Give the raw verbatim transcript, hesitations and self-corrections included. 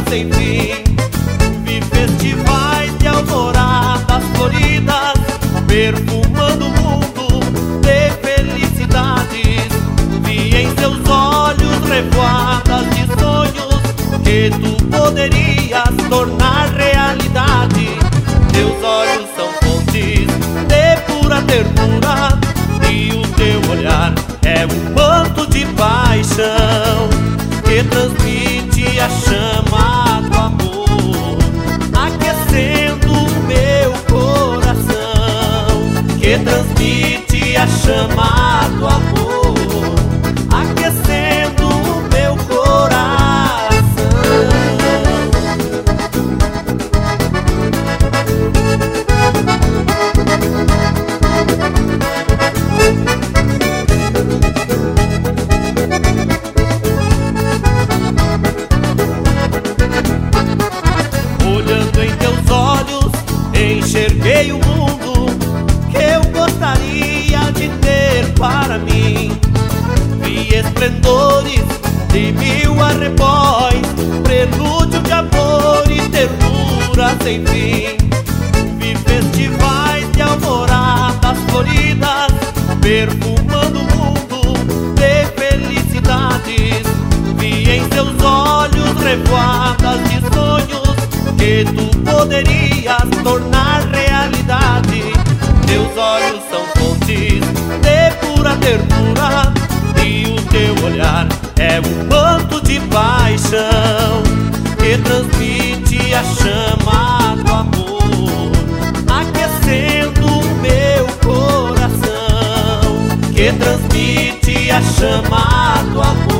sem fim. Vi festivais de alvoradas floridas, perfumando o mundo de felicidades. Vi em seus olhos revoadas de sonhos que tu poderias tornar realidade. Teus olhos são fontes de pura ternura e o teu olhar é um manto de paixão que transmite a chama do amor, aquecendo o meu coração. Que transmite a chama do amor, aquecendo o meu coração. Olhando em teus olhos, enxerguei o mundo que eu gostaria de ter para mim. Vi esplendores de mil arrebóis, prelúdio de amor e ternura sem fim. Vi festivais de alvoradas floridas, perfumando o mundo de felicidades. Vi em seus olhos revoadas de sonhos que tu poderias tornar realidade. Teus olhos são fontes de pura ternura e o teu olhar é um manto de paixão que transmite a chama do amor, aquecendo o meu coração. Que transmite a chama do amor.